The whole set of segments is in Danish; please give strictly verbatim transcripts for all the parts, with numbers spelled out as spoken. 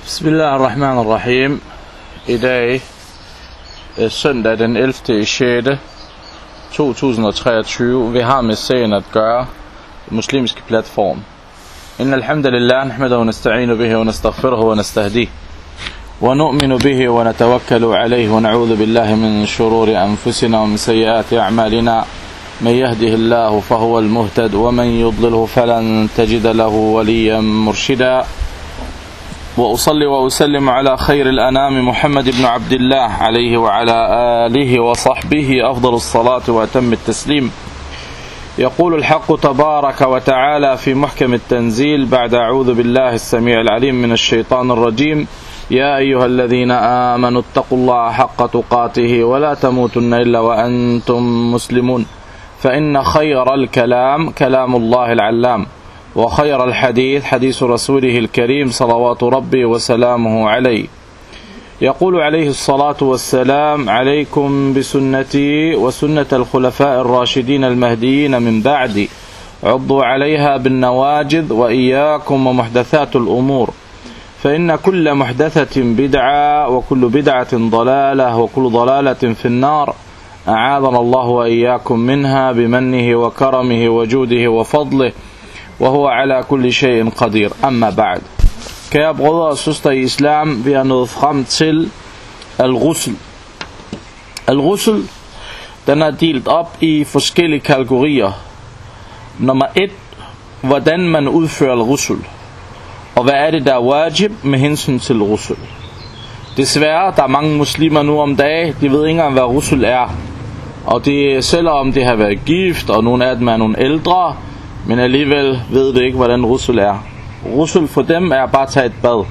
Bismillahirrahmanirrahim. I dag er søndag den ellevte sjette to tusind og treogtyve. Vi har med sagen at gøre muslimske platform. Inna alhamdulillah, nahmaduhu wa nasta'inu bihi wa nastaghfiruhu wa nastahdihi wa nu'minu bihi wa natawakkalu alayhi wa na'udhu billahi min shururi anfusina wa min sayyiati a'malina. من يهده الله فهو المهتد ومن يضلله فلن تجد له وليا مرشدا. وأصلي وأسلم على خير الأنام محمد بن عبد الله عليه وعلى آله وصحبه أفضل الصلاة وأتم التسليم. يقول الحق تبارك وتعالى في محكم التنزيل بعد أعوذ بالله السميع العليم من الشيطان الرجيم: يا أيها الذين آمنوا اتقوا الله حق تقاته ولا تموتن إلا وأنتم مسلمون فإن خير الكلام كلام الله العلام وخير الحديث حديث رسوله الكريم صلوات ربي وسلامه عليه. يقول عليه الصلاة والسلام: عليكم بسنتي وسنة الخلفاء الراشدين المهديين من بعدي عضوا عليها بالنواجذ وإياكم ومحدثات الأمور فإن كل محدثة بدعة وكل بدعة ضلالة وكل ضلالة في النار أعاذنا الله وإياكم منها بمنه وكرمه وجوده وفضله وهو على كل شيء قدير. Amma ba'd. Kære brødre og søstre i islam, vi er nået frem til al-ghusl. Al-ghusl, den er delt op i forskellige kategorier. Nummer et, hvordan man udfører al-ghusl, og hvad er det der er wajib med hensyn til al-ghusl. Desværre, der er mange muslimer nu om dagen, de ved ikke engang hvad ghusl er. Og det, selvom det har været gift, og nogle af dem er nogle ældre, men alligevel ved det ikke, hvordan ghusl er. Ghusl for dem er bare at tage et bad.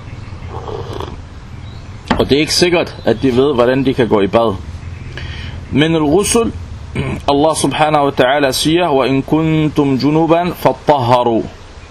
Og det er ikke sikkert, at de ved, hvordan de kan gå i bad. Men al-ghusl, Allah subhanahu wa ta'ala siger: وَإِن كُنْتُمْ جُنُوبًا فَطَّهَّرُوا.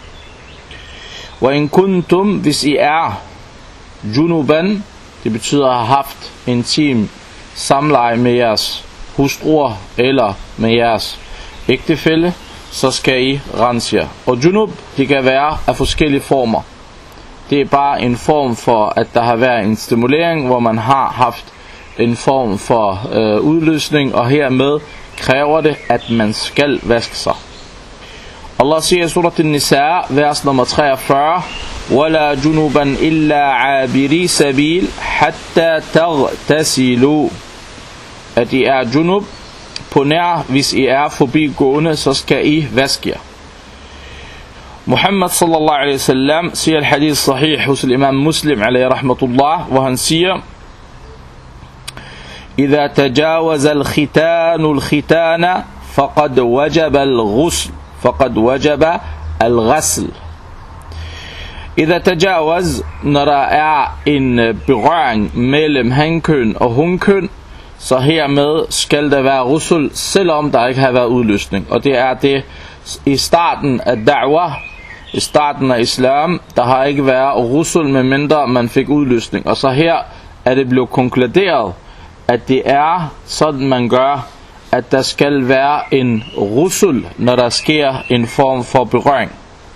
وَإِن كُنْتُمْ, hvis I er junuban, det betyder at have haft intim samleje med jeres hustruer eller med jeres ægtefælle, så skal I rense jer. Og junub, det kan være af forskellige former. Det er bare en form for, at der har været en stimulering, hvor man har haft en form for øh, udløsning, og hermed kræver det, at man skal vaske sig. Allah siger i surat an-Nisa, vers nummer treogfyrre: وَلَا جُنُوبًا إِلَّا عَابِرِي سَبِيلٍ حَتَّى تَغْتَسِلُوا. At I er junub, på nær, hvis I er forbigående, så skal I vaske jer. Muhammad sallallahu alaihi wasallam siger et hadith sahih hos imam Muslim alaihi rahmatullah, hvor han siger: إذا تجاوز الختان الختان فقد وجب الغسل فقد وجب الغسل. إذا تجاوز, når der er en berøring mellem hankøn og hunkøn, så hermed skal der være ghusl, selvom der ikke har været udløsning. Og det er det i starten af da'wah, i starten af islam, der har ikke været ghusl, medmindre man fik udløsning. Og så her er det blevet konkluderet, at det er sådan man gør, at der skal være en ghusl, når der sker en form for berøring.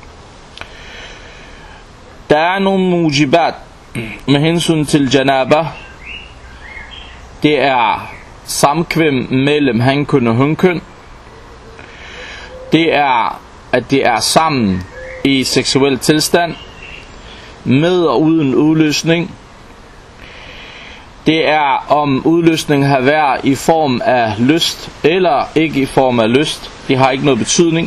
Der er nogle mujibat med hensyn til janaba. Det er samkvem mellem hankøn og hunkøn. Det er, at det er sammen i seksuel tilstand, med og uden udløsning. Det er, om udløsning har været i form af lyst, eller ikke i form af lyst. Det har ikke noget betydning.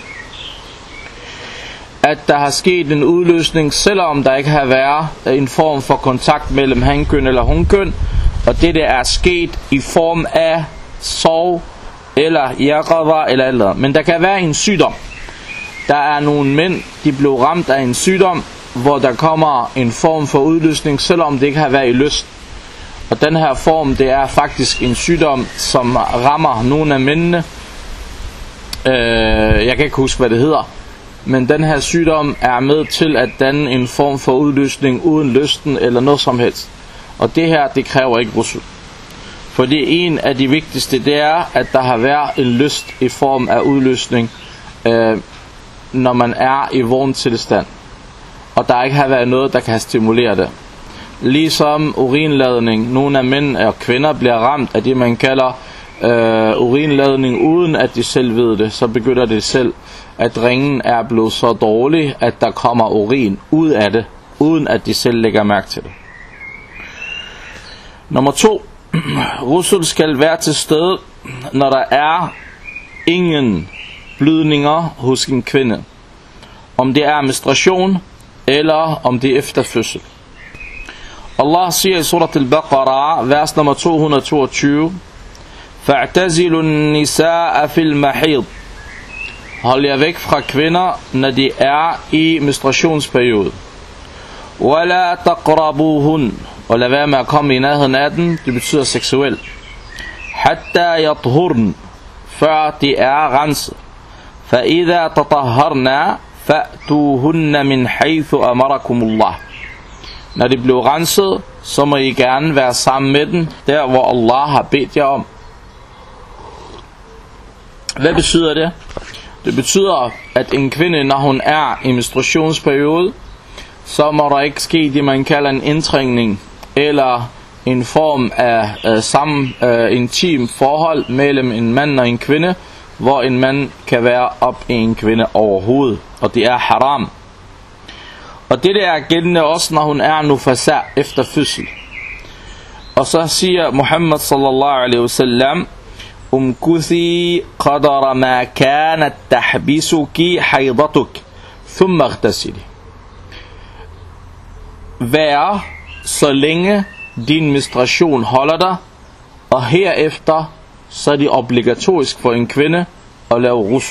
At der har sket en udløsning, selvom der ikke har været en form for kontakt mellem hankøn eller hunkøn. Og det der er sket i form af sov eller yaqadha eller eller. Men der kan være en sygdom. Der er nogle mænd, de blev ramt af en sygdom, hvor der kommer en form for udløsning, selvom det ikke har været i lyst. Og den her form, det er faktisk en sygdom, som rammer nogle af mændene. Øh, jeg kan ikke huske, hvad det hedder. Men den her sygdom er med til at danne en form for udløsning uden lysten eller noget som helst. Og det her, det kræver ikke ghusl. For det er en af de vigtigste, det er, at der har været en lyst i form af udløsning, øh, når man er i vågen tilstand. Og der ikke har været noget, der kan stimulere det. Ligesom urinladning. Nogle af mænd og kvinder bliver ramt af det, man kalder øh, urinladning, uden at de selv ved det. Så begynder det selv, at ringen er blevet så dårlig, at der kommer urin ud af det, uden at de selv lægger mærke til det. Nummer to. Ghusl skal være til stede, når der er ingen blødninger hos en kvinde. Om det er menstruation, eller om det er efter fødsel. Allah siger i surat al-Baqarah, vers nummer to hundrede og toogtyve, فَاعْتَزِلُوا النِّسَاءَ فِي الْمَحِيضِ. Hold jer væk fra kvinder, når de er i menstruationsperiode. وَلَا تَقْرَبُوهُنْ. Og lad være med at komme i nærheden af den, det betyder seksuelt. حَتَّى يَطْهُرْنَ. Før de er renset. فَإِذَا تَطَهَّرْنَا فَأْتُوهُنَّ مِنْ حَيْثُ أَمَرَكُمُ اللَّهِ. Når de bliver renset, så må I gerne være sammen med den, der hvor Allah har bedt jer om. Hvad betyder det? Det betyder, at en kvinde, når hun er i menstruationsperiode, så må der ikke ske det, man kalder en indtrængning, eller en form af øh, sammen, øh, intim forhold mellem en mand og en kvinde, hvor en mand kan være op i en kvinde overhovedet, og det er haram. Og det der er gældende også, når hun er nufasa efter fødsel. Og så siger Muhammad sallallahu alaihi wasallam, umkuthi qadara ma kanat tahbisuki haydatuk thumma ightasili. Vær så længe din menstruation holder dig, og herefter så er det obligatorisk for en kvinde at lave ghusl.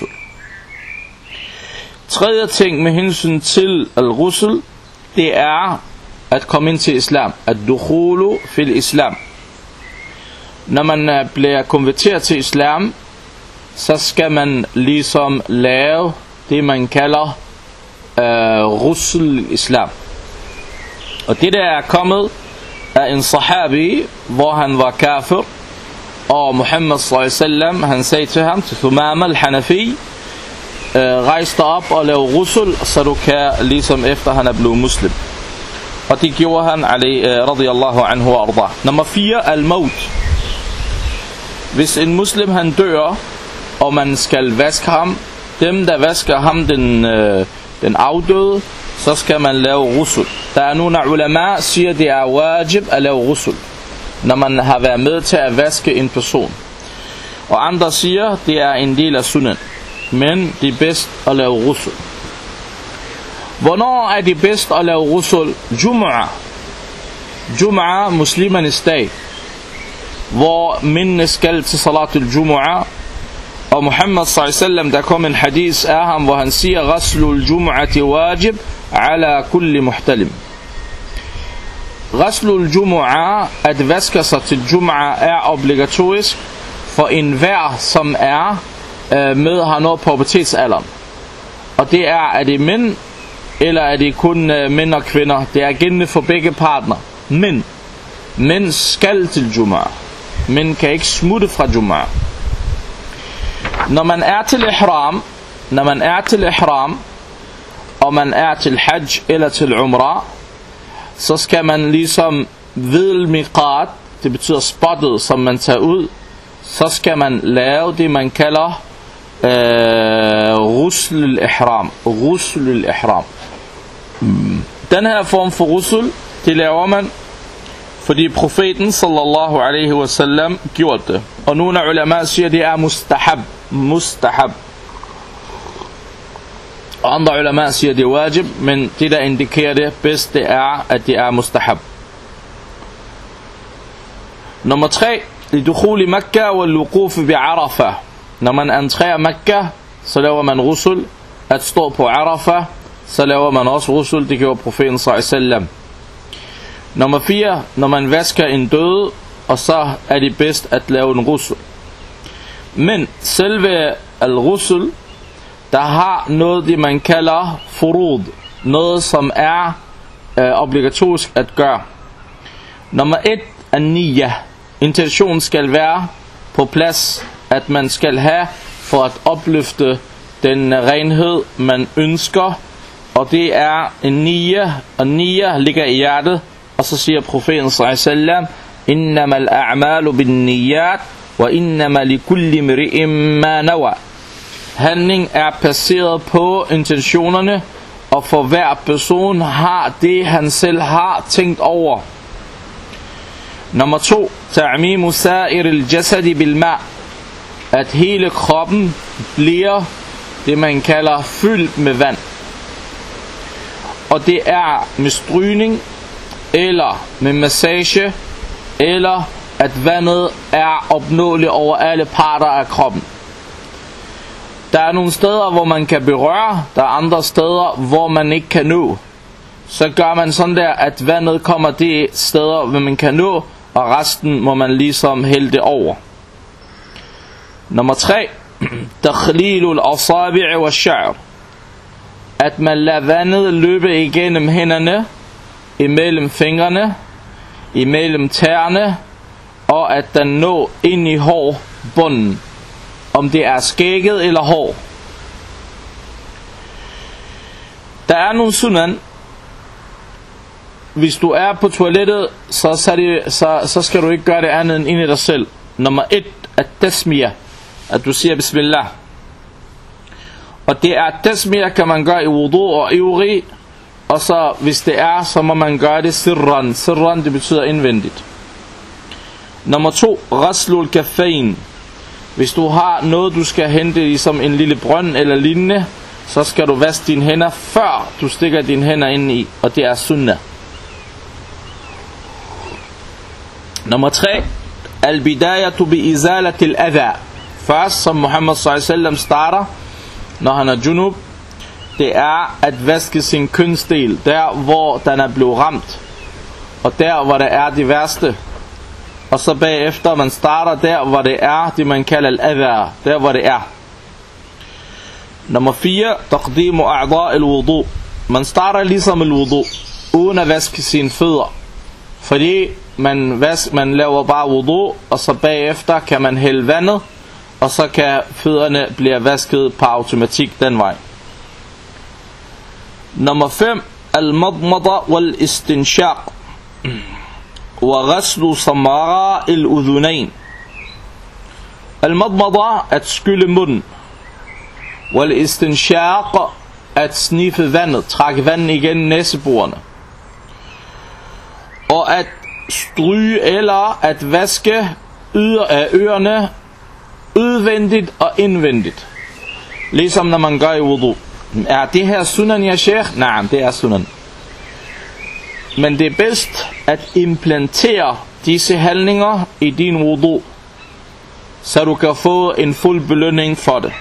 Tredje ting med hensyn til al-ghusl, det er at komme ind til islam. Ad-dukhulu fil islam. Når man bliver konverteret til islam, så skal man ligesom lave det, man kalder uh, ghusl islam. Og det der er kommet af en sahabi, hvor han var kafir, og Muhammad sallallahu alaihi wasallam, han sagde til ham, til Thumama al-Hanafi, rejs dig op og lav ghusl, så du kan ligesom efter han er blevet muslim. Og det gjorde han, radiyallahu anhu wa arda. Nummer fire, al-maut. Hvis en muslim han dør, og man skal vaske ham, dem der vasker ham, den, den afdøde, så skal man lave ghusl. Der er nogle af ulama, siger det er wajib at lave ghusl, når man har været med til at vaske en person. Og andre siger, det er en del af sunnen. Men det er bedst at lave ghusl. Hvornår er det bedst at lave ghusl? Jum'a. Jum'a, muslimernes dag, hvor mændene skal til salatul Jum'a. Og Muhammad sallallahu alaihi wasallam, der kom en hadith af ham, hvor han siger, ghaslul Jum'ati wajib ala kulli muhtalim. Ghaslul Jum'a, at vaske sig til Jum'a, er obligatorisk for enhver, som er med har nået pubertetsalderen. Og det er, er det mænd, eller er det kun uh, mænd og kvinder? Det er gældende for begge partner. Men mænd skal til Jum'a. Mænd kan ikke smutte fra Jum'a. Når man er til ihram, når man er til ihram, og man er til hajj eller til umrah, så skal man ligesom ved miqat, det betyder spottet, som man tager ud, så skal man lave det, man kalder ghusl al-ihram. Ghusl al-ihram. Den her form for ghusl, det laver man, fordi profeten sallallahu alaihi wasallam gjorde det. Og nogle af ulama siger, det er mustahab. Mustahab. Og andre ulama siger, det er wajib, men det der indikerer det bedst, det er, at det er mustahab. Nummer tre, لدخول مكة والوقوف بعرفة. Når man entrer Mekka, så laver man ghusl. At stå på Arafah, så laver man også ghusl. Det gjorde profeten sallallahu alaihi wasallam. Nummer fire, når man vasker en død, og så er det bedst at lave en ghusl. Men selve al-ghusl, der har noget, det man kalder furud. Noget, som er øh, obligatorisk at gøre. Nummer et, an-niyah. Intentionen skal være på plads, at man skal have for at opløfte den renhed, man ønsker. Og det er en niyah, og niyah ligger i hjertet. Og så siger profeten sallallahu alaihi wasallam: Innama al-a'malu bin-niyyat wa innama likulli imri'in ma nawa. Handling er baseret på intentionerne, og for hver person har det, han selv har tænkt over. Nummer to, ta'mimu sa'ir al-jasadi bil-ma'. At hele kroppen bliver det, man kalder fyldt med vand. Og det er med strygning, eller med massage, eller at vandet er opnåeligt over alle parter af kroppen. Der er nogle steder, hvor man kan berøre, der er andre steder, hvor man ikke kan nå. Så gør man sådan der, at vandet kommer de steder, hvor man kan nå, og resten må man ligesom hælde det over. Nummer tre, takhlilul asabi' wa sha'r. At man lader vandet løbe igennem hænderne, imellem fingrene, imellem tæerne, og at den når ind i hårbunden, om det er skægget eller hår. Der er nogle sunan. Hvis du er på toilettet, så, så, det, så, så skal du ikke gøre det andet end ind i dig selv. Nummer et, at tasmiyah, at du siger bismillah. Og det er tasmiyah, kan man gøre i wudu og ivri. Og så hvis det er, så må man gøre det sirran. Sirran, det betyder indvendigt. Nummer to, ghaslul kaffain. Hvis du har noget, du skal hente ligesom en lille brønd eller lignende, så skal du vaske dine hænder, før du stikker dine hænder ind i. Og det er sunnah. Nummer tre, al-bidayatu bi izalatil adha. Først, som Muhammad sallallahu alaihi wasallam starter, når han er junub, det er at vaske sin kønsdel, der hvor den er blevet ramt, og der hvor det er det værste. Og så bagefter man starter der hvor det er det man kalder al-adha, der hvor det er. Nummer fire, taqdimu a'dha' al-wudu. Man starter ligesom al-wudu, uden at vaske sine fødder, fordi man, vask, man laver bare wudu, og så bagefter kan man hælde vandet, og så kan fødderne blive vasket på automatik den vej. Nummer fem, al-madmada wal-istinshaq wa ghaslu samara al-udhunain. Al-madmada, at skylle munden, wal-istinshaq, at sniffe vandet, trække vandet igennem næseborene, og at stryge eller at vaske ørerne udvendigt og indvendigt, ligesom når man gør i wudu. Er det her sunan, ya sheikh? Nej, det er sunan. Men det er bedst at implantere disse handlinger i din wudu, så du kan få en fuld belønning for det.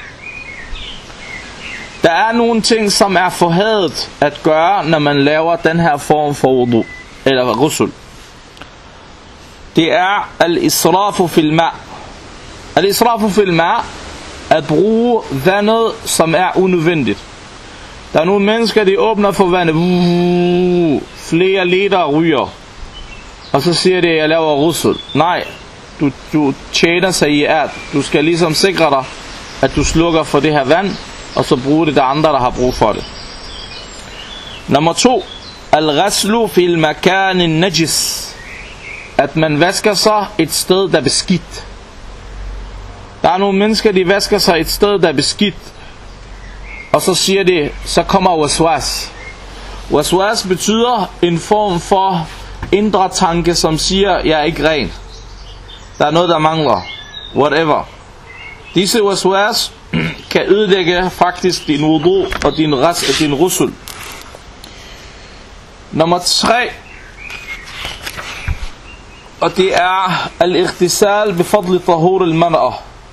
Der er nogle ting, som er forhadet at gøre, når man laver den her form for wudu, eller ghusl. Det er al-israfu fil ma'. Al-israfu fil ma', at bruge vandet, som er unødvendigt. Der er nogle mennesker, de åbner for vandet, uh, flere liter ryger, og så siger de, jeg laver ghusl. Nej, du, du tjener sig i at du skal ligesom sikre dig, at du slukker for det her vand, og så bruge det der andre, der har brug for det. Nummer to, al-ghaslu fil makanin najis. At man vasker sig et sted, der er beskidt. Der er nogle mennesker, de vasker sig et sted, der er beskidt, og så siger de, så kommer waswas. Waswas betyder en form for indre tanke, som siger, jeg er ikke ren. Der er noget, der mangler. Whatever. Disse waswas kan ødelægge faktisk din wudu og din ras, din rusul. Nummer tre, og det er al-ightisal bifadli tahur al-mar'a.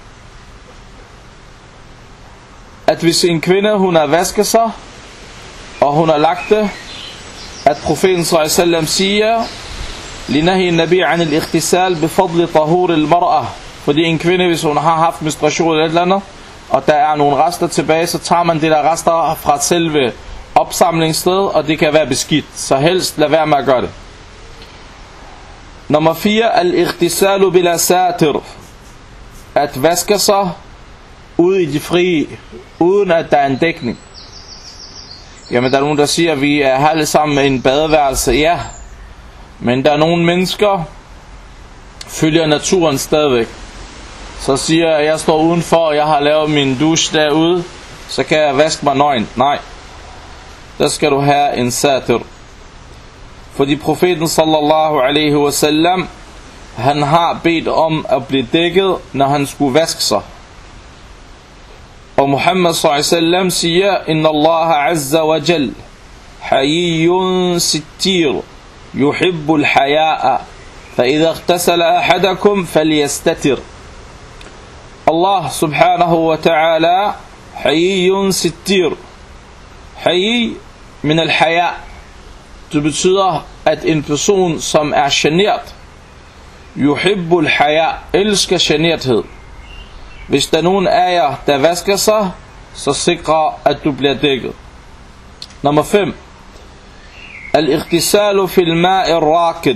At hvis en kvinde, hun har vasket sig, og hun har lagt det, at profeten sallallahu alaihi wasallam siger, linahi nabi an al-ightisal bifadli tahur al-mar'a. Fordi en kvinde, hvis hun har haft menstruation eller et eller andet, og der er nogle rester tilbage, så tager man det der rester fra selve opsamlingssted, og det kan være beskidt. Så helst lad være med at gøre det. Nummer fire, al-ightisalu bila satir. At vaske sig ude i de frie, uden at der er en dækning. Jamen der er nogen, der siger, at vi er alle sammen med en badeværelse. Ja, Men der er nogle mennesker, følger naturen stadigvæk. Så siger jeg, at jeg står udenfor, og jeg har lavet min douche derude, så kan jeg vaske mig nøgen. Nej, der skal du have en satir. Fordi profeten sallallahu alaihi wasallam, han har bedt om at blive dækket, når han skulle vaske sig. Og Muhammad sallallahu alaihi wasallam siger, Inna Allah azza wa jal, hayyun sittir, yuhibbul haya'a, fa idha ightasala ahadakum falyastatir. Allah subhanahu wa ta'ala, hayyun sittir. Hayy min al-haya. Det betyder, at en person, som er genert, yuhibbul haya, elsker generthed. Hvis der er nogen af jer, der vasker sig, så sikrer, at du bliver dækket. Nummer fem. Al-ightisalu fil ma'i raqid.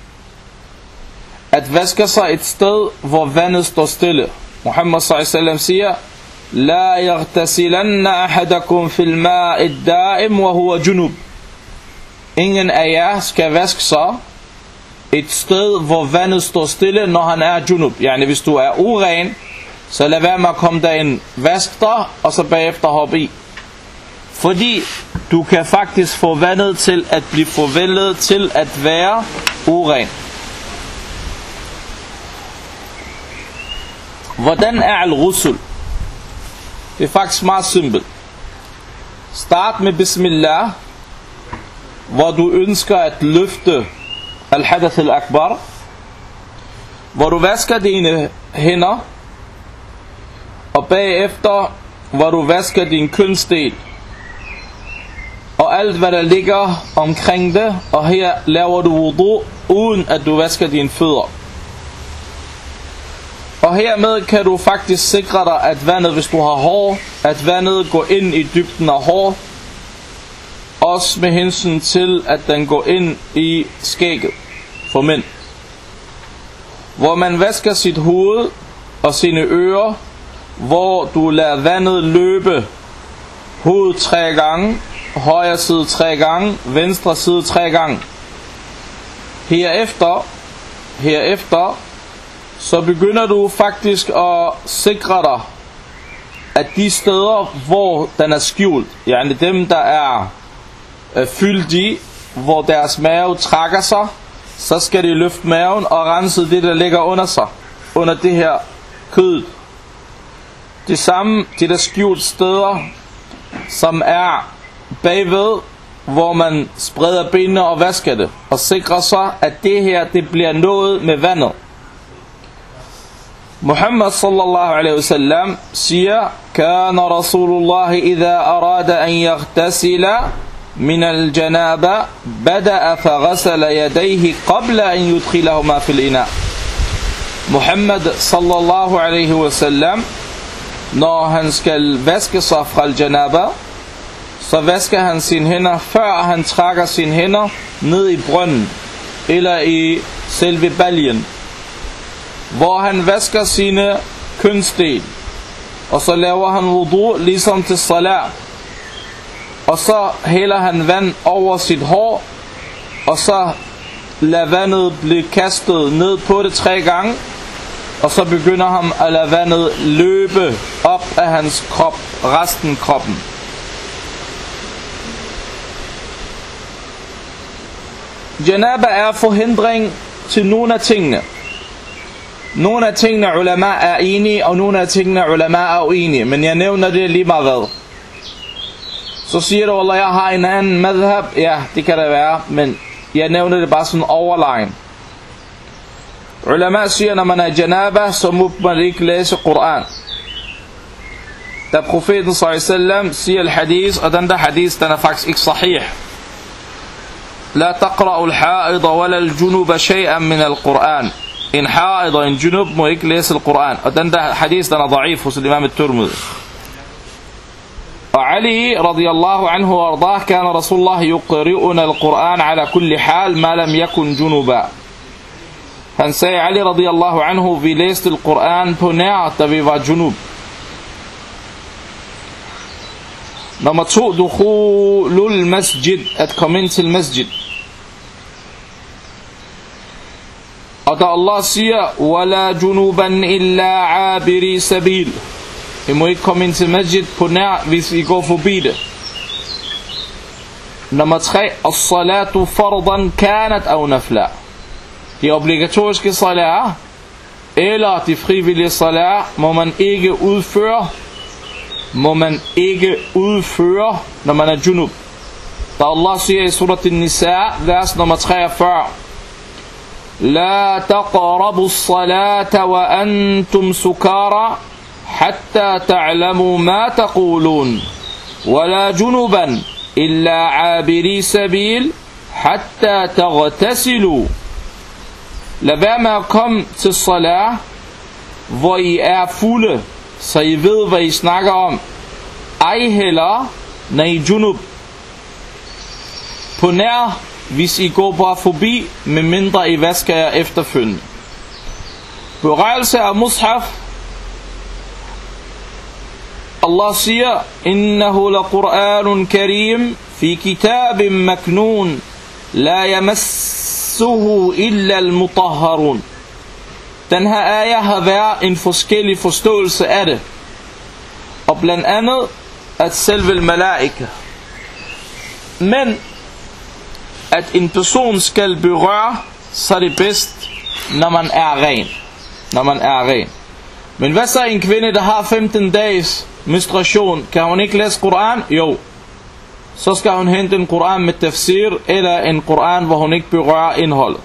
At vaske sig et sted, hvor vandet står stille. Muhammad sallallahu alaihi wasallam siger, La yaghtasilanna ahadakum fil ma'i da'im wa huwa junub. Ingen af jer skal vaske sig et sted, hvor vandet står stille, når han er junub. Yani hvis du er uren, så lad være med at komme derind, vask dig, og så bagefter hoppe i. Fordi du kan faktisk få vandet til at blive forvandlet til at være uren. Hvordan er al-ghusl? Det er faktisk meget simpelt. Start med bismillah, hvor du ønsker at løfte al-hadath al-akbar, hvor du vasker dine hænder, og bagefter, hvor du vasker din kønsdel, og alt hvad der ligger omkring det, og her laver du wudu, uden at du vasker dine fødder. Og hermed kan du faktisk sikre dig, at vandet, hvis du har hår, at vandet går ind i dybden af hår, også med hensyn til, at den går ind i skægget for mænd. Hvor man vasker sit hoved og sine ører, hvor du lader vandet løbe hovedet tre gange, højre side tre gange, venstre side tre gange. Herefter, herefter, så begynder du faktisk at sikre dig, at de steder, hvor den er skjult, yani dem, der er øh, fyldt i, hvor deres mave trækker sig, så skal de løfte maven og rense det, der ligger under sig, under det her kød. Det samme, de der skjult steder, som er bagved, hvor man spreder benene og vasker det, og sikrer sig, at det her, det bliver nået med vandet. Muhammad sallallahu alaihi wasallam siger, Kana Rasulullah idha arada an yaghtasila min al-janaba bada'a faghasala yadayhi qabla an yudkhilahuma fil ina. Muhammad sallallahu alaihi wasallam, når han skal vaske sig fra al-janaba, så vasker han sine hænder, før han trækker sine hænder ned i brønden, eller i selve baljen, hvor han vasker sine kønsdel, og så laver han wudu ligesom til salat, og så hælder han vand over sit hår, og så lader vandet blive kastet ned på det tre gange, og så begynder han at lade vandet løbe op af hans krop, resten kroppen. Janaba er forhindring til nogle af tingene. Nogle af tingene ulama er enige, og nogle af tingene ulama er uenige, men jeg nævner det lige meget hvad. Så siger du, at jeg har en anden madhab. Ja, det kan det være, men jeg nævner det bare sådan overlegen. Ulama siger, når man er janaba, så må man ikke læse Koran. Da profeten sallallahu alaihi wasallam siger al-hadith, og den der hadith, den er faktisk ikke sahih. La taqra'u al-ha'id wala al-junub shay'an min al-Quran. En ha'id og en junub må ikke læse al-Quran. Og den der hadith, den er da'if hos imam al-Tirmidhi. Og Ali radiyallahu anhu og ardah, kan Rasulullah yuqri'una al-Quran ala kulli hal ma lam yakun junuba. Han sagde, Ali radiyallahu anhu, vi læste al-Quran på nær, da vi var junub. Nummer to, dukhulul masjid, at komme ind til masjid. Og da Allah siger, وَلَا جُنُوبًا إِلَّا عَابِرِ سَبِيل, I må ikke komme ind til masjid på nær, hvis I går forbi det. Nummer tre, الصلاة فرضا كانت أو نفلا. De obligatoriske salat eller de frivillige salat må man ikke udføre, må man ikke udføre, når man er junub. Da Allah siger i surat An-Nisa, vers nummer treogfyrre, لا تقربوا الصلاة وأنتم سكارى حتى تعلموا ما تقولون ولا جنبا إلا عابري سبيل حتى تغتسلوا. Lad være med at komme til salat, hvor I er fulde, så I ved, hvad I snakker om. Ej heller, når I er junub. På nær, hvis I går bare forbi, med mindre I vasker jer efterfølgende. Berørelse af mushaf. Allah siger, innahu la Qur'anun karim fi kitabim maknun la yamassuhu illa al-mutahharun. Den her ayah har været en forskellig forståelse af det. Og blandt andet, at selve malaika. Men at en person skal berøre, så er det bedst, når man er ren. Når man er ren. Men hvad så en kvinde, der har femten dages menstruation? Kan hun ikke læse Koran? Jo. Så skal hun hente en Koran med tafsir, eller en Koran, hvor hun ikke berører indholdet.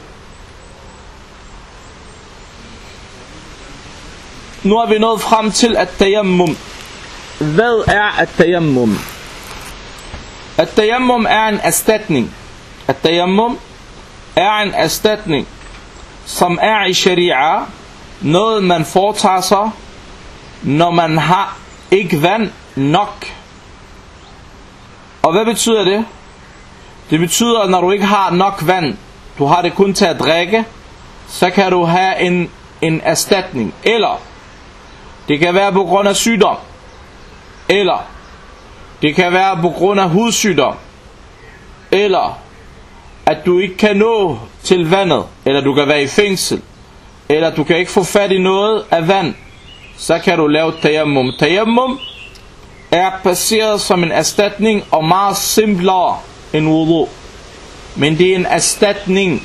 Nu er vi nået frem til at-tayammum. Hvad er at-tayammum? At-tayammum er en erstatning. At-tayammum er en erstatning, som er i sharia, noget man foretager sig, når man har ikke vand nok. Og hvad betyder det? Det betyder, at når du ikke har nok vand, du har det kun til at drikke, så kan du have en, en erstatning. Eller det kan være på grund af sygdom. Eller det kan være på grund af hudsygdom. Eller at du ikke kan nå til vandet. Eller du kan være i fængsel. Eller du kan ikke få fat i noget af vand. Så kan du lave tayammum. Tayammum er baseret som en erstatning og meget simplere end wudu. Men det er en erstatning.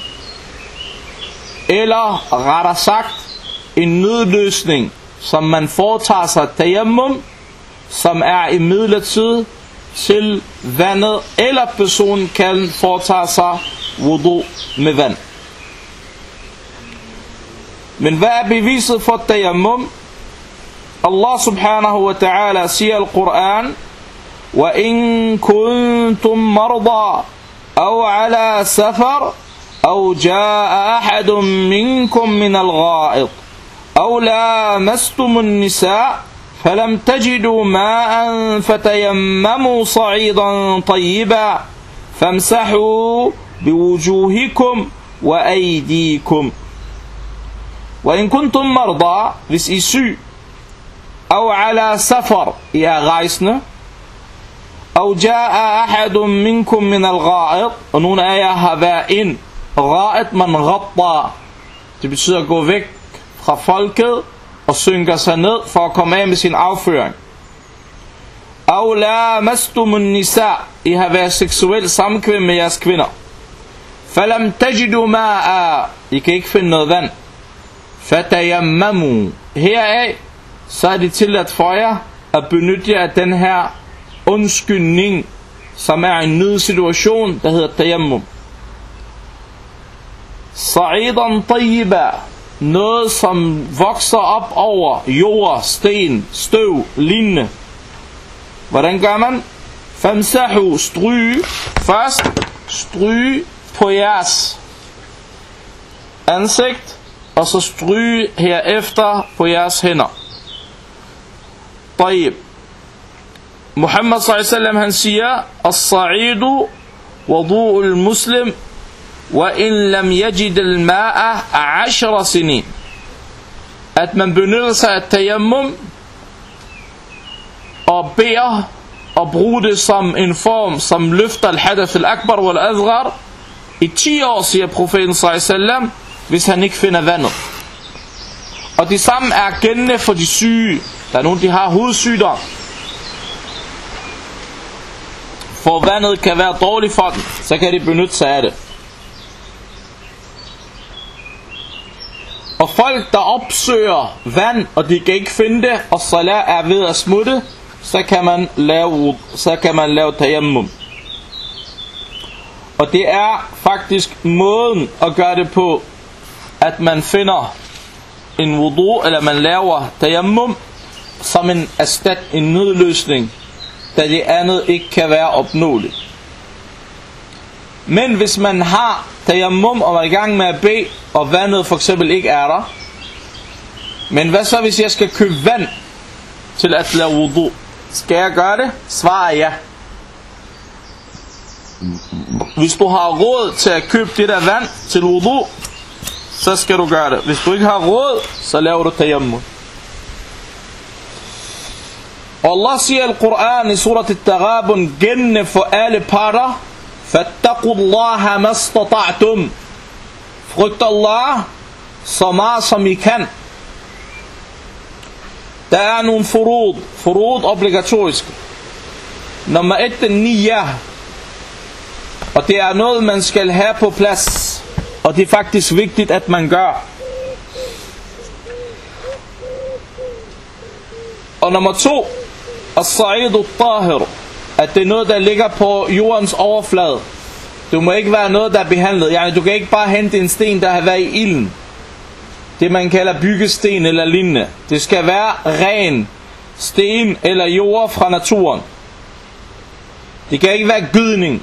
Eller rettere sagt en nødløsning, som man foretager sig tayammum, som er i midlertid til vandet, eller personen kan foretage sig wudu med vand. Men hvad er beviset for tayammum? Allah subhanahu wa ta'ala siger i Koran, وَإِن كُنْتُمْ مَرْضَى أَوْ عَلَى سَفَرٍ أَوْ جَاءَ أَحَدٌ مِّنْكُمْ مِنَ الْغَائِطِ أَوْ لَامَسْتُمُ النِّسَاءَ فَلَمْ تَجِدُوا مَاءً فَتَيَمَّمُوا صَعِيدًا طَيِّبًا فَامْسَحُوا بِوُجُوهِكُمْ وَأَيْدِيكُمْ. وَإِن كُنْتُمْ مَرْضَى, hvis I er syg, أو على سفر, I er rejsende, أو جاء أحد منكم من الغائط, og nogle af jer har været ind. Ra'it man ghatta, det betyder at gå væk fra folket og synker sig ned for at komme af med sin afføring. أو لامستم النساء, I har været seksuelt sammenkvem med jeres kvinder. فلم تجدوا ماء, I kan ikke finde noget vand. فتيمموا, heraf så er det tilladt for jer at benytte jer af den her undskyldning, som er en nødsituation, der hedder tayammum. Sa'idan tayyiba, noget som vokser op over jord, sten, støv, lignende. Hvordan gør man? Famsahu, stryge. Først stryge på jeres ansigt, og så stryge herefter på jeres hænder. طيب. Muhammad sallallahu alaihi wasallam han siger, as-sa'idu wudu'u al-muslim wa in lam yajid al-ma'a ashra sinin. At man benytter sig af tayammum og beder og bruger det som en form, som løfter al-hadath al-akbar wal-asghar i ti år, siger profeten sallallahu alaihi wasallam, hvis han ikke finder vandet. Og det samme er gældende for de syge. Der er nogen, de har hovedsygdom. For vandet kan være dårligt for dem, så kan de benytte sig af det. Og folk, der opsøger vand, og de kan ikke finde det, og salat er ved at smutte, så kan man lave, så kan man lave tayammum. Og det er faktisk måden at gøre det på, at man finder en wudu, eller man laver tayammum som en erstat, en nødløsning, da det andet ikke kan være opnåeligt. Men hvis man har tayammum og er i gang med at bede, og vandet for eksempel ikke er der, men hvad så hvis jeg skal købe vand til at lave wudu? Skal jeg gøre det? Svaret er ja. Hvis du har råd til at købe det der vand til wudu, så skal du gøre det. Hvis du ikke har råd, så laver du tayammum. Og Allah siger i Al-Quran i surat Al-Taghabun gældende for alle parter: fattaqullaha mastata'tum. Frygt Allah så meget som I kan. Der er nogle furud, furud obligatoriske. Nummer et er niyah. Og det er noget man skal have på plads. Og det er faktisk vigtigt at man gør. Og nummer to, as-sa'idu at-tahir, at det er noget der ligger på jordens overflade. Det må ikke være noget der er behandlet. Yani, du kan ikke bare hente en sten der har været i ilden. Det man kalder byggesten eller lignende. Det skal være ren sten eller jord fra naturen. Det kan ikke være gydning.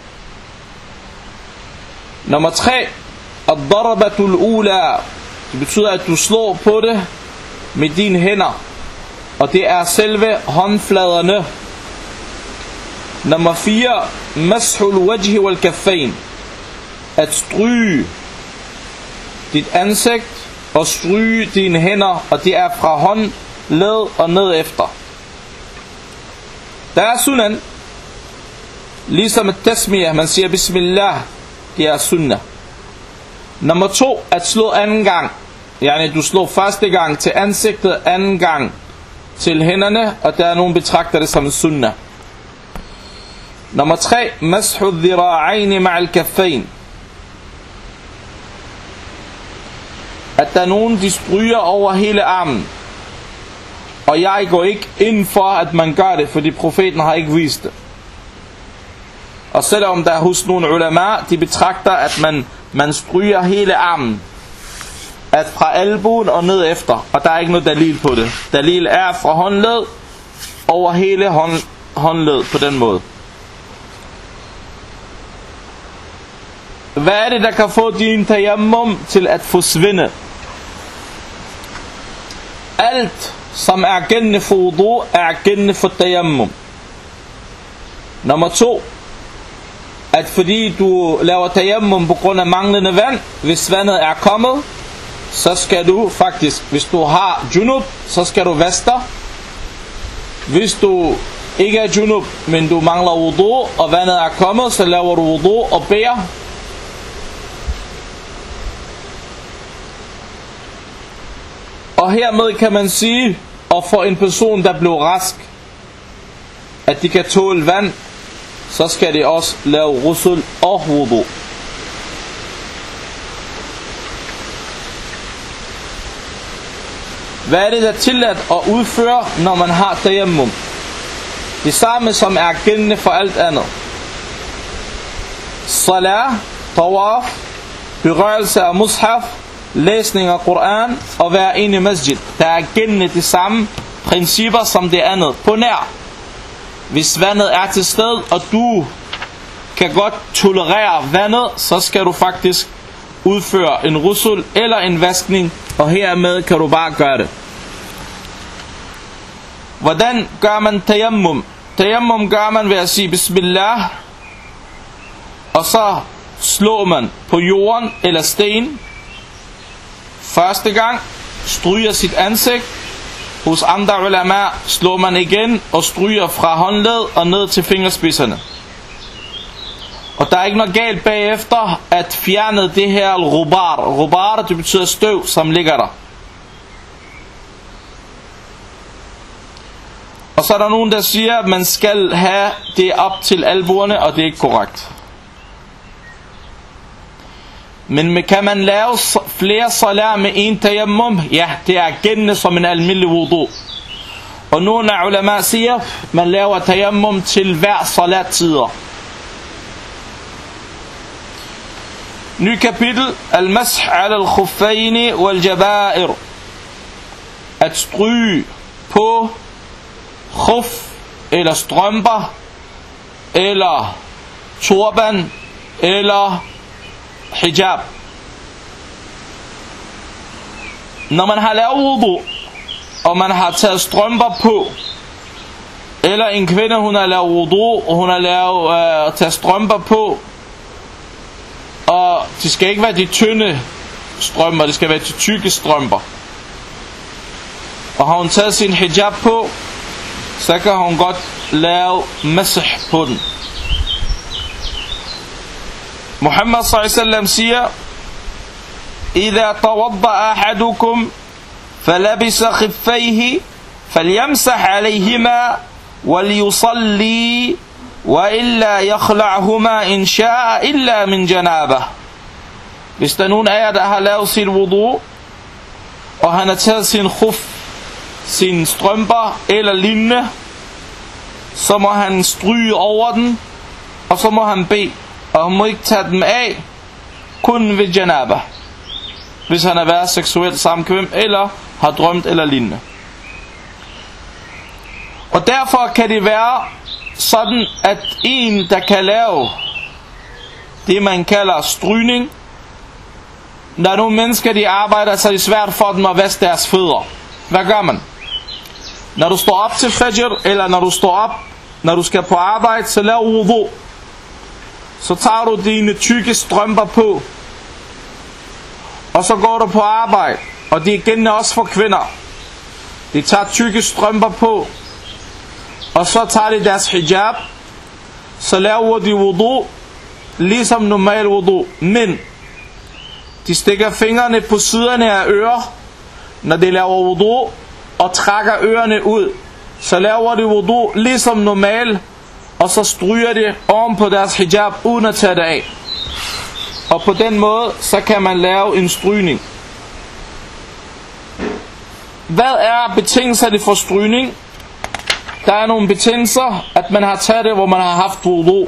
Nummer tre, ad-darabatul ula. Det betyder at du slår på det med dine hænder. Og det er selve håndfladerne. Nummer fire, mashul wajhi wal kaffain. At stryge dit ansigt og stryge dine hænder, og det er fra håndled og ned efter. Der er sunan, ligesom et tasmiyah, man siger bismillah, det er sunnah. Nummer to, at slå anden gang. Yani du slår første gang til ansigtet, anden gang til hænderne, og der er nogen betragter det som en sunnah. Nummer tre, mashu dhira'aini ma'al kaffain. At der er nogen, de stryger over hele armen. Og jeg går ikke ind for, at man gør det, fordi profeten har ikke vist det. Og selvom der er hos nogle ulama, de betragter, at man, man stryger hele armen. At fra albuen og ned efter. Og der er ikke noget dalil på det. Dalil er fra håndled over hele hånd, håndled på den måde. Hvad er det, der kan få din tayammum til at forsvinde? Alt, som er gældende for wudu, er gældende for tayammum. Nummer to, at fordi du laver tayammum på grund af manglende vand, hvis vandet er kommet, så skal du faktisk, hvis du har junub, så skal du vaske. Hvis du ikke er junub, men du mangler wudu, og vandet er kommet, så laver du wudu og beder. Og hermed kan man sige, og for en person der blev rask, at de kan tåle vand, så skal de også lave rusul og wudu. Hvad er det der er tilladt at udføre, når man har tayammum? Det samme som er gældende for alt andet. Salat, tawaf, berørelse af mushaf, læsning af Koran og være inde i masjid. Der er gældende de samme principper som det andet. På nær, hvis vandet er til stede, og du kan godt tolerere vandet, så skal du faktisk udføre en rusul eller en vaskning, og hermed kan du bare gøre det. Hvordan gør man tayammum? Tayammum gør man ved at sige bismillah, og så slår man på jorden eller sten. Første gang stryger sit ansigt. Hos andre ulama slår man igen og stryger fra håndled og ned til fingerspidserne. Og der er ikke noget galt bagefter at fjerne det her rubar. Rubar, det betyder støv, som ligger der. Og så er der nogen, der siger, at man skal have det op til albuerne, og det er ikke korrekt. Men kan man lave flere salat med en tayammum? Ja, det er gældende som en almindelig wudu. Og nogle af ulama siger, at man laver tayammum til hver salat-tider. Ny kapitel. Al-mash ala al-khuffaini wal-jaba'ir. At stryge på khuf, eller strømper, eller turban, eller hijab. Når man har lavet wudu, og man har taget strømper på, eller en kvinde, hun har lavet wudu, og hun har lavet øh, taget strømper på, og det skal ikke være de tynde strømper, det skal være de tykke strømper. Og har hun taget sin hijab på, så kan hun godt lave masah på den. Muhammad sallallahu alaihi wasallam siger: إذا توضأ أحدكم فلبس خفيه فليمسح عليهما وليصلي وإلا يخلعهما إن شاء إلا من جنابه. Hvis der er nogen af jer, der har lavet sit wudu, og han har taget sin khuf, sine strømper eller lignende, så må han stryge over den, og så må han bede, og han må ikke tage dem af, kun ved janaba, hvis han har været seksuelt samkvem, eller har drømt eller lignende. Og derfor kan det være sådan, at en, der kan lave det, man kalder strygning, der er nogle mennesker, de arbejder, så det er svært for dem at vaske deres fødder. Hvad gør man? Når du står op til fajr, eller når du står op, når du skal på arbejde, så lav wudu. Så tager du dine tykke strømper på, og så går du på arbejde. Og det er igen også for kvinder. De tager tykke strømper på, og så tager de deres hijab, så laver de wudu, ligesom normal wudu. Men de stikker fingrene på siderne af ører, når de laver wudu, og trækker ørerne ud. Så laver de wudu ligesom normal, og så stryger de oven på deres hijab, uden at tage det af. Og på den måde, så kan man lave en strygning. Hvad er betingelserne for strygning? Der er nogle betingelser, at man har taget det, hvor man har haft wudu.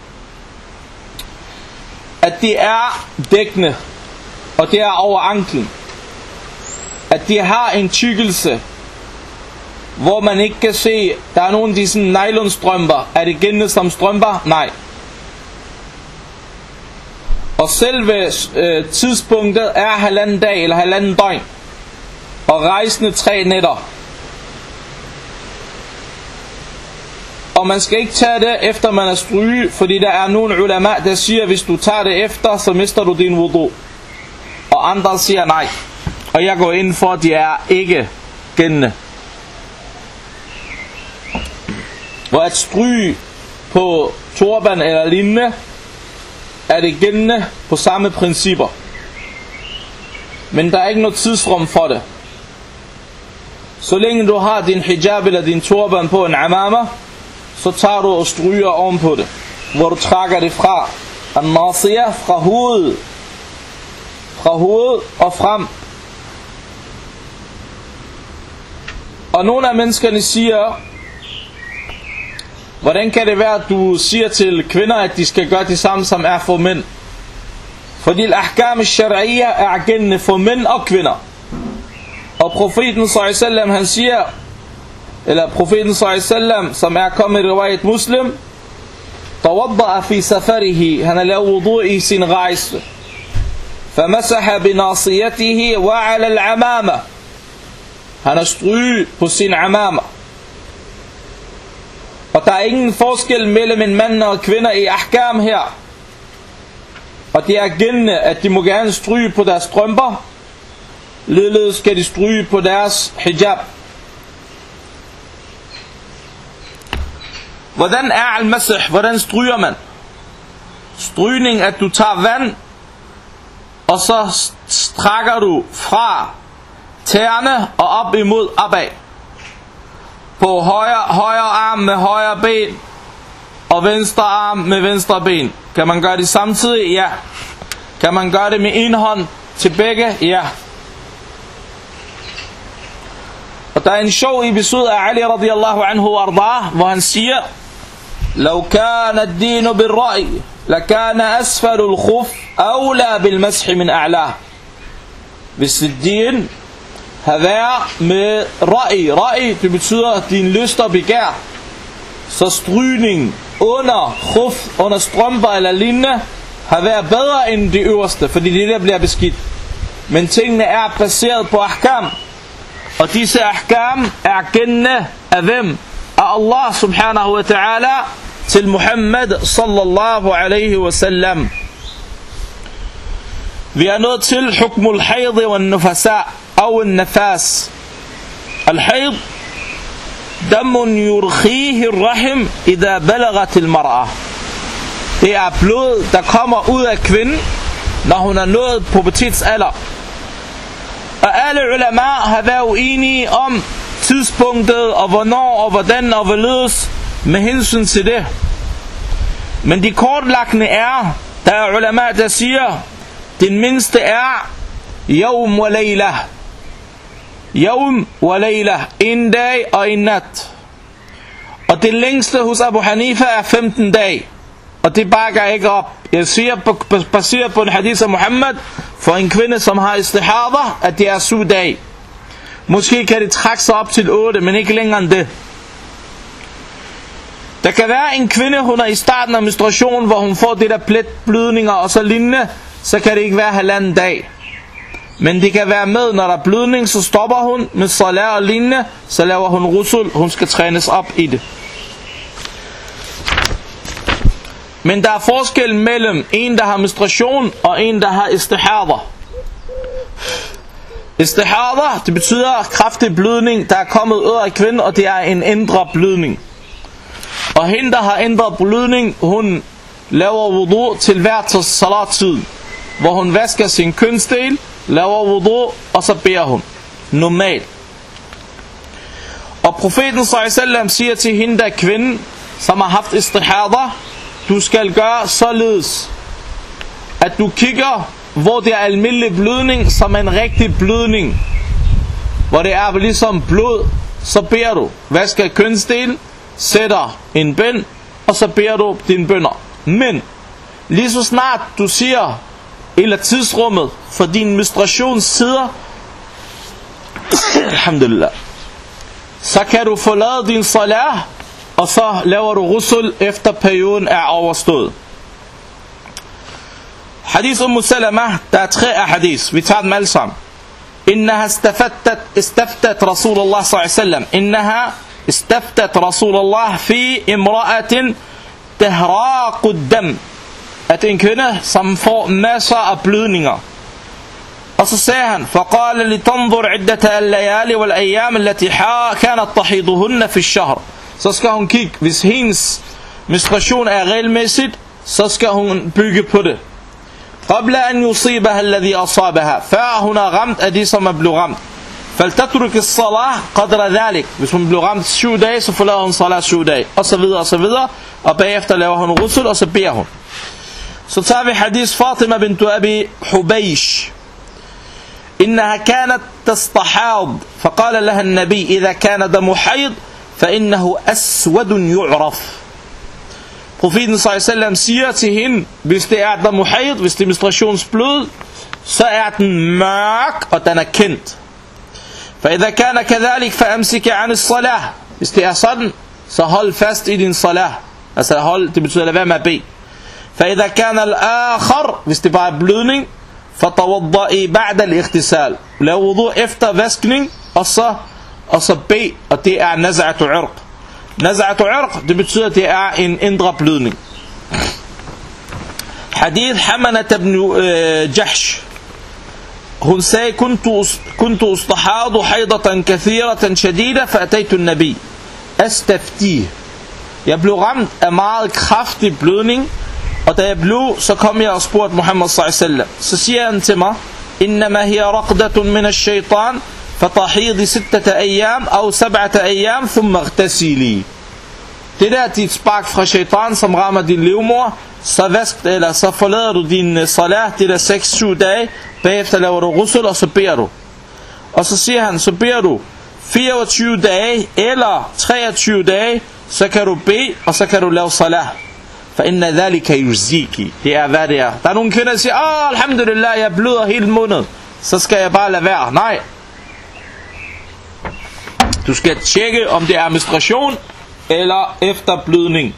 At det er dækkende, og det er over anklen. At de har en tykkelse, hvor man ikke kan se, der er nogle af disse nylonstrømper. Er det gældende som strømper? Nej. Og selve øh, tidspunktet er halvanden dag eller halvanden døgn. Og rejsende tre nætter. Og man skal ikke tage det efter man er stryge, fordi der er nogle ulama, der siger, hvis du tager det efter, så mister du din wudu. Og andre siger nej. Og jeg går ind for, at de er ikke gældende. Hvor at stryge på turban eller lignende, er det gældende på samme principper. Men der er ikke noget tidsrum for det. Så længe du har din hijab eller din turban på en amama, så tager du og stryger ovenpå det, hvor du trækker det fra an-nasiyah, fra hovedet, fra hovedet og frem. Og nogle af menneskerne siger, hvordan kan det være, at du siger til kvinder, at de skal gøre det samme, som er for mænd? Fordi al-ahkam al-shar'iyya er gældende for mænd og kvinder. Og profeten sallallahu alaihi wasallam, han siger, eller profeten sallallahu alaihi wasallam, som er kommet i riwayat Muslim, tawadda'a fi safarihi, han har lavet wudu i sin rejse, famasaha binasiyatihi wa ala al-amama, han har stryget på sin amama. Og der er ingen forskel mellem en mand og kvinder i ahkam her. Og det er gældende, at de må gerne stryge på deres strømper, ligeledes skal de stryge på deres hijab. Hvordan er al-masih? Hvordan stryger man? Strygning, at du tager vand, og så strækker du fra tæerne og op imod opad. På højre, højre arm med højre ben, og venstre arm med venstre ben. Kan man gøre det samtidig? Ja. Kan man gøre det med en hånd til begge? Ja. Og der er en sjov episode af Ali radiyallahu anhu arda, hvor han siger: "Law kana ad-din bil-ra'i, lakana asfalu al-khuf awla bil-mashi min a'la." Hvis din havde været med ra'i, ra'i det betyder din lyst og begær, så strygning under khuf, under strømper eller lignende, har været bedre end det øverste, fordi det der bliver beskidt. Men tingene er baseret på ahkam, og disse ahkam er gældende af hvem? Af Allah subhanahu wa ta'ala til Muhammad sallallahu alaihi wa sallam. Vi er nået til hukmul hayd wa nufasa, og nafas. Al-hayd damun yurkhihi ar-rahim idha balagat al-mar'a. Det er blod, der kommer ud af kvinden, når hun er nået pubertetsalder. Og alle ulama har været uenige om tidspunktet, og hvornår, og hvordan, og hvorledes med hensyn til det. Men de kortlagte er, der er ulama, der siger, den mindste er yawm wa layla. Yawm wa layla, en dag og en nat. Og det længste hos Abu Hanifa er femten dage. Og det bakker ikke op. Jeg siger, baseret på en hadith af Muhammad, for en kvinde, som har istihada, at det er syv dage. Måske kan det trække sig op til otte, men ikke længere end det. Der kan være en kvinde, hun er i starten af menstruation, hvor hun får det der pletblødninger og så lignende, så kan det ikke være halvanden dag. Men det kan være med, når der er blødning, så stopper hun med salat og lignende, så laver hun rusul, hun skal trænes op i det. Men der er forskel mellem en, der har menstruation, og en, der har istihada. Istihada, det betyder kraftig blødning, der er kommet ud af kvinden, og det er en indre blødning. Og hende, der har indre blødning, hun laver wudu til hver salattid, hvor hun vasker sin kønsdel, laver wudu, og så beder hun. Normalt. Og profeten sallallahu alaihi wasallam siger til hende, der er kvinden, som har haft istihada, du skal gøre således, at du kigger, hvor det er almindelig blødning, som en rigtig blødning, hvor det er ligesom blod, så beder du, vasker kønsdel, sætter en bøn, og så beder du dine bønner. Men lige så snart du siger, eller tidsrummet for din menstruationstider, alhamdulillah, så kan du forlade din salat, og så laver du rusul efter perioden er overstået. Hadith Umm Salama, der er tre af hadith, vi tager dem alle sammen. Innaha istaftat, istaftat Rasulullah sallallahu alaihi wasallam. Innaha istaftat Rasulullah fi imra'atin tahraqu ad-dam. At en kvinde, som får masser af blødninger. Og så sagde han, فقال لتنظر عدة الليالي والأيام التي كانت تحيضهن في الشهر. Så skal hun kigge, hvis hendes menstruation er regelmæssigt, så skal hun bygge på det. قبل أن يصيبها الذي أصابها, før hun er ramt af det, som er blevet ramt. فلتترك الصلاة قدر ذلك. Hvis hun bliver ramt syv dage, så forlader hun salat syv dage, og så videre og så videre. Og bagefter laver hun rusul, og så beder hun. Så tager vi hadith Fatima bint Abi Hubaysh. إنها كانت تستحاض فقال لها النبي إذا كان دم حيض فإنه أسود يعرف. Profeten sallallahu alaihi wasallam siger til hende, hvis det er dam hayd, hvis det er menstruationsblod, så er den mørk, og den er kendt. فإذا كان كذلك فأمسك عن الصلاة. Hvis det er sådan, så hold fast i din salat. Altså hold, det betyder lad være med at bede. فإذا كان الآخر, hvis det bare er blødning, فتوضئي بعد الاغتسال. Lav wudu efter vaskning, og så og så bed, og det er naz'atu irq. Naz'atu irq, det betyder, at det er en indre blødning. Hadith Hamanat ibn Jahsh. Hun sagde, كنت أستحاض حيضة كثيرة شديدة فأتيت النبي أستفتيه. Jeg blev ramt af meget kraftig blødning, Og da jeg blev, så kom jeg og spurgte Muhammad sallallahu alaihi wasallam. Så siger han til mig, innama hiya raqdatun min ash-shaytan, fatahidi sittata ayyam, aw sab'ata ayyam, thumma ightasili. Det der er dit spark fra shaytan, som rammer din livmor, så vask det, eller så forlader du din salat, det der seks syv dage, bagefter laver du ghusl, og så beder du. Og så siger han, så beder du fireogtyve dage, eller treogtyve dage, så kan du bede, og så kan du lave salat. For inna dhalika yuziki. Det er hvad det er. Der er nogle kvinder, der siger, åh, alhamdulillah, jeg bløder hele måneden, så skal jeg bare lade være. Nej. Du skal tjekke, om det er menstruation, eller efterblødning.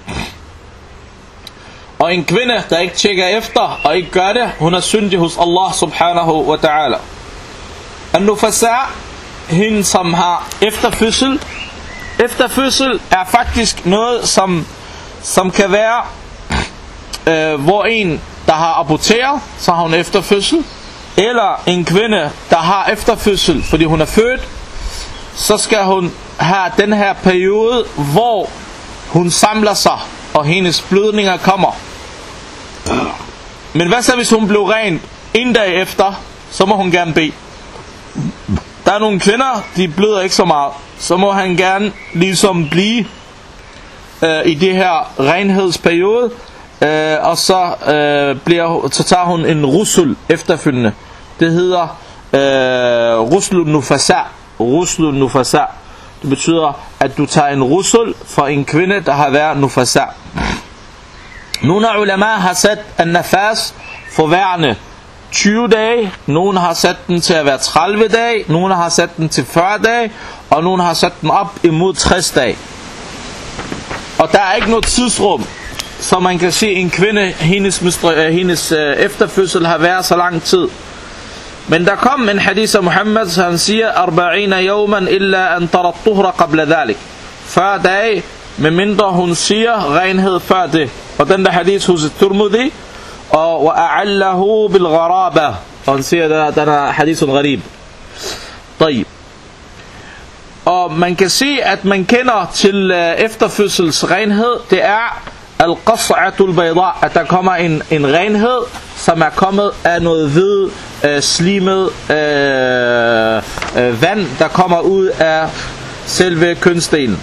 Og en kvinde, der ikke tjekker efter, og ikke gør det, hun er syndig hos Allah subhanahu wa ta'ala. An-nufasa, hende som har efterfødsel. Efterfødsel er faktisk noget, som, som kan være, øh, hvor en, der har aborteret, så har hun efterfødsel. Eller en kvinde, der har efterfødsel, fordi hun er født, så skal hun have den her periode, hvor hun samler sig, og hendes blødninger kommer. Men hvad så, hvis hun blev ren en dag efter, så må hun gerne bede. Der er nogle kvinder, de bløder ikke så meget, så må han gerne ligesom blive øh, i det her renhedsperiode, øh, og så, øh, bliver, så tager hun en rusul efterfølgende. Det hedder øh, ruslun nufasa. Ruslun nufasa. Det betyder, at du tager en rusul for en kvinde, der har været nufasa. Nogle af ulama har sat en nafas for værende tyve dage, nogle har sat den til at være tredive dage, nogle har sat den til fyrre dage, og nogle har sat den op imod tres dage. Og der er ikke noget tidsrum, så man kan sige, en kvinde, hendes, hendes efterfødsel har været så lang tid. Men der kom en hadith af Muhammad, så han siger, arba'ina yawman illa an tarat tuhra qabla dhalik. fyrre dage, med mindre hun siger renhed før det. Og den der hadith hos Tirmidhi, og wa'allahu bil gharaba. Og han siger, der, den er hadithun gharib. طيب. Og man kan sige, at man kender til uh, efterfødsels renhed, det er al-qas'atul bayda, at der kommer en, en renhed, som er kommet af noget hvid, øh, slimet øh, øh, vand, der kommer ud af selve kønsdelen.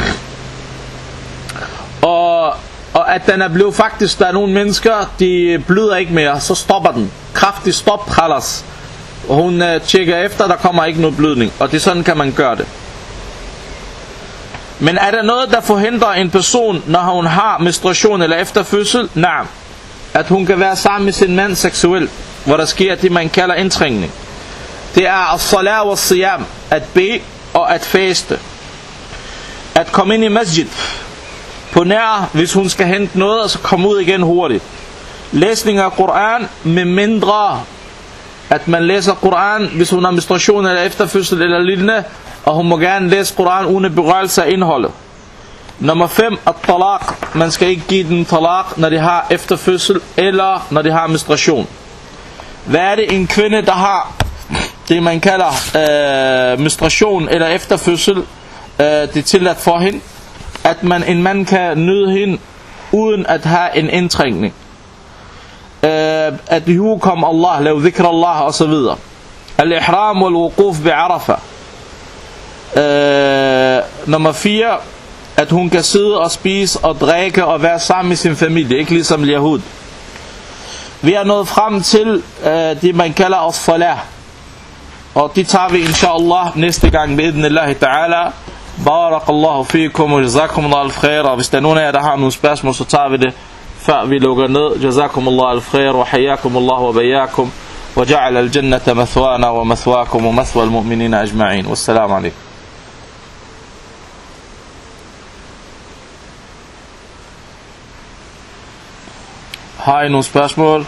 Og, og at den er blevet faktisk, der er nogle mennesker, de bløder ikke mere, så stopper den. Kraftig stop, khalas. Og hun øh, tjekker efter, der kommer ikke noget blødning. Og det sådan kan man gøre det. Men er der noget, der forhindrer en person, når hun har menstruation eller efterfødsel? Nej. At hun kan være sammen med sin mand seksuelt, hvor der sker det, man kalder indtrængning. Det er as-salat wa siyam, at bede og at faste. At komme ind i masjid på nær, hvis hun skal hente noget, og så komme ud igen hurtigt. Læsning af Koran, med mindre at man læser Koran, hvis hun har menstruation eller efterfødsel eller lignende, og hun må gerne læse Koran uden berørelse af indholdet. Nummer fem, at-talaq. Man skal ikke give den talaq, når de har efterfødsel eller når de har menstruation. Hvad er det en kvinde, der har det man kalder øh, menstruation eller efterfødsel, øh, det er tilladt for hende, at man, en mand kan nyde hende uden at have en indtrængning, øh, at hu kom Allah, lav dhikr Allah og så videre. Al-ihram wal-wuquf bi-Arafah. øh, Nummer fire, at hun kan sidde og spise og drikke og være sammen med sin familie, ikke ligesom Yahud. Vi er nået frem til øh, det man kalder as-salah, og det tager vi inshallah næste gang med idnillahi ta'ala. Barakallahu fikum og jazakumullah al-khair. Og hvis der er nogen af jer, der har nogle spørgsmål, så tager vi det før vi lukker ned. Jazakumullah al-khair wa hayyakumullah wa bayakum wa ja'ala al-jannata mathwana wa mathwakum wa mathwa al-mu'minina ajma'in. Wassalamu alaikum. Har I nogle spørgsmål?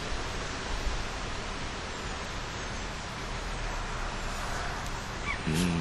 Mm.